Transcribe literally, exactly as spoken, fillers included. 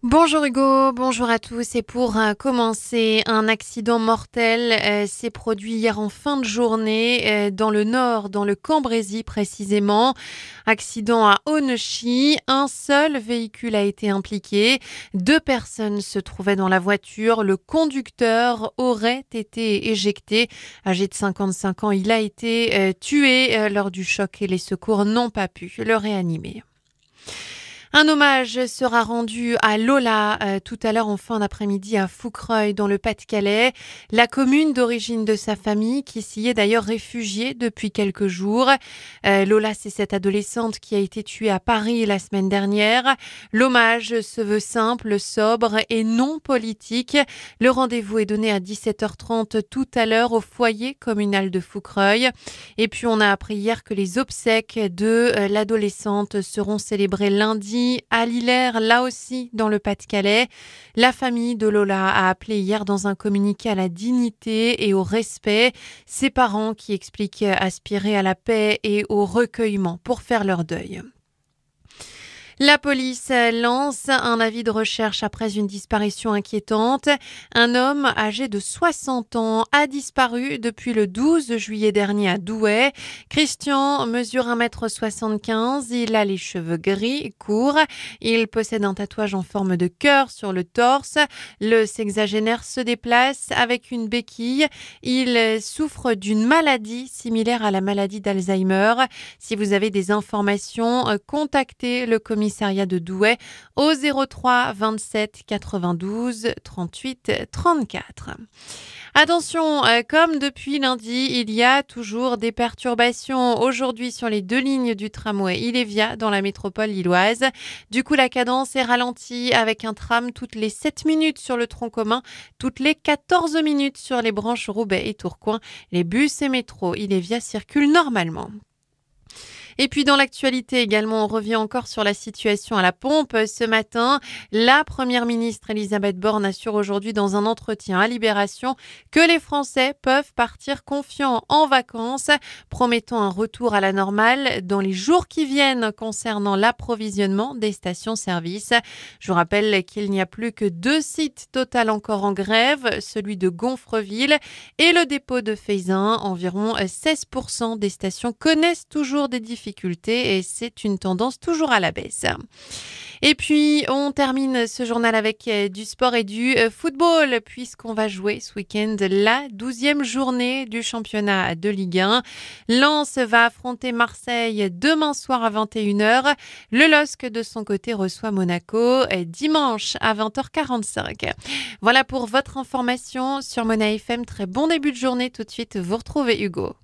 Bonjour Hugo, bonjour à tous. Et pour euh, commencer, un accident mortel euh, s'est produit hier en fin de journée euh, dans le nord, dans le Cambrésis précisément. Accident à Onechy. Un seul véhicule a été impliqué. Deux personnes se trouvaient dans la voiture. Le conducteur aurait été éjecté. Âgé de cinquante-cinq ans, il a été euh, tué euh, lors du choc et les secours n'ont pas pu le réanimer. Un hommage sera rendu à Lola euh, tout à l'heure en fin d'après-midi à Foucreuil dans le Pas-de-Calais, la commune d'origine de sa famille qui s'y est d'ailleurs réfugiée depuis quelques jours. Euh, Lola, c'est cette adolescente qui a été tuée à Paris la semaine dernière. L'hommage se veut simple, sobre et non politique. Le rendez-vous est donné à dix-sept heures trente tout à l'heure au foyer communal de Foucreuil. Et puis on a appris hier que les obsèques de euh, l'adolescente seront célébrées lundi à Lillers, là aussi dans le Pas-de-Calais. La famille de Lola a appelé hier dans un communiqué à la dignité et au respect. Ses parents qui expliquent aspirer à la paix et au recueillement pour faire leur deuil. La police lance un avis de recherche après une disparition inquiétante. Un homme âgé de soixante ans a disparu depuis le douze juillet dernier à Douai. Christian mesure un mètre soixante-quinze, il a les cheveux gris, courts. Il possède un tatouage en forme de cœur sur le torse. Le sexagénaire se déplace avec une béquille. Il souffre d'une maladie similaire à la maladie d'Alzheimer. Si vous avez des informations, contactez le commissariat de Douai au zéro trois vingt-sept quatre-vingt-douze trente-huit trente-quatre. Attention, euh, comme depuis lundi, il y a toujours des perturbations aujourd'hui sur les deux lignes du tramway Ilévia dans la métropole lilloise. Du coup, la cadence est ralentie avec un tram toutes les sept minutes sur le tronc commun, toutes les quatorze minutes sur les branches Roubaix et Tourcoing. Les bus et métros Ilévia circulent normalement. Et puis dans l'actualité également, on revient encore sur la situation à la pompe. Ce matin, la première ministre Elisabeth Borne assure aujourd'hui dans un entretien à Libération que les Français peuvent partir confiants en vacances, promettant un retour à la normale dans les jours qui viennent concernant l'approvisionnement des stations-service. Je vous rappelle qu'il n'y a plus que deux sites Total encore en grève, celui de Gonfreville et le dépôt de Feyzin. Environ seize pour cent des stations connaissent toujours des difficultés et c'est une tendance toujours à la baisse. Et puis, on termine ce journal avec du sport et du football puisqu'on va jouer ce week-end la douzième journée du championnat de Ligue un. Lens va affronter Marseille demain soir à vingt et une heures. Le L O S C de son côté reçoit Monaco dimanche à vingt heures quarante-cinq. Voilà pour votre information sur Mona F M. Très bon début de journée. Tout de suite, vous retrouvez Hugo.